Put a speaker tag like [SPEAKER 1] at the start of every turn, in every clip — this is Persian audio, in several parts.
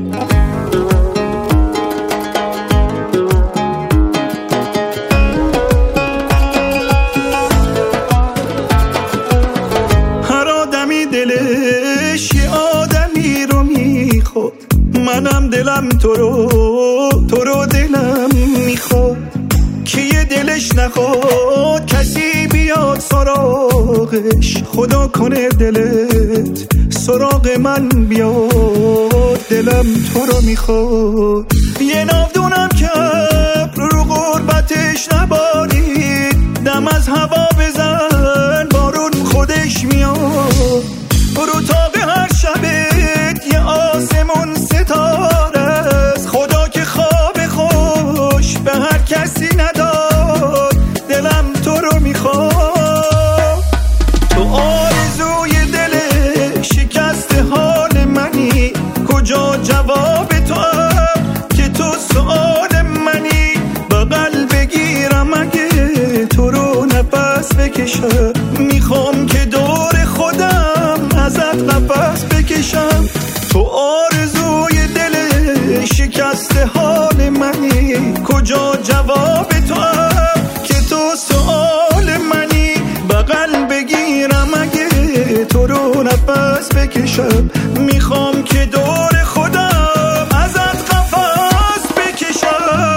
[SPEAKER 1] هر آدمی دلش یه آدمی رو میخواد، منم دلم تو رو دلم میخواد. که یه دلش نخواد کسی بیاد سراغش، خدا کنه دلت سراغ من بیاد، دلم تو رو میخواد. یه ناودونم که رو غربتش نبارید، دم از هوا بزن بارون خودش میاد. رو تاق هر شبت یه آسمون ستاره است، خدا که خواب خوش به هر کسی نداد، دلم تو رو میخواد. تو آرزوی دل شکست حال منی، کجا جواب تو که تو سؤال منی. بغل بگیرم اگه تو رو نفس بکشم، میخوام که دور خودم ازت نفس بکشم. تو آرزوی دل شکست حال منی، کجا جواب تو که تو سؤال منی. بغل بگیرم اگه تو رو نفس بکشم، میخوام که دور خودم ازت قفس بکشم.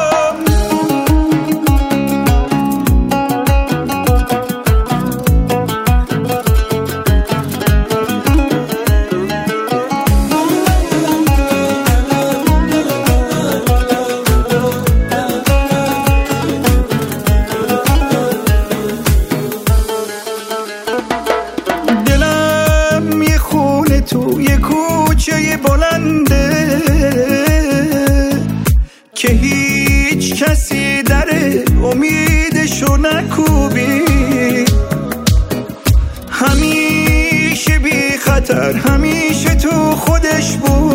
[SPEAKER 1] تو یه کوچه بلنده که هیچ کسی در امیدشو نکوبی، همیشه بی خطر همیشه تو خودش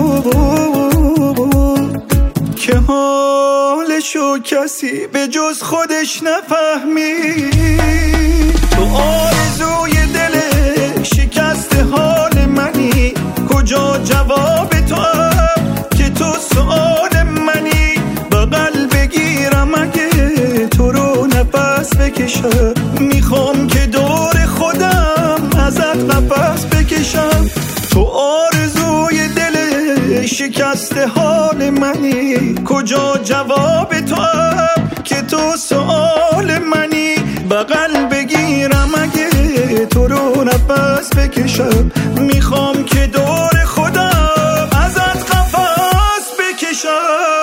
[SPEAKER 1] بود، که حالشو کسی به جز خودش نفهمید. تو آرزوی دل شکست حال منی، کجا جواب تو که تو سؤال منی. بغل بگیرم اگه تو رو نفس بکشم، میخوام که دور خودم ازت نفس بکشم. تو آرزوی دل شکست حال منی، کجا جواب تو که تو سؤال منی. بغل بگیرم اگه تو رو نفس بکشم، میخوام که دور خودم ازت قفس بکشم.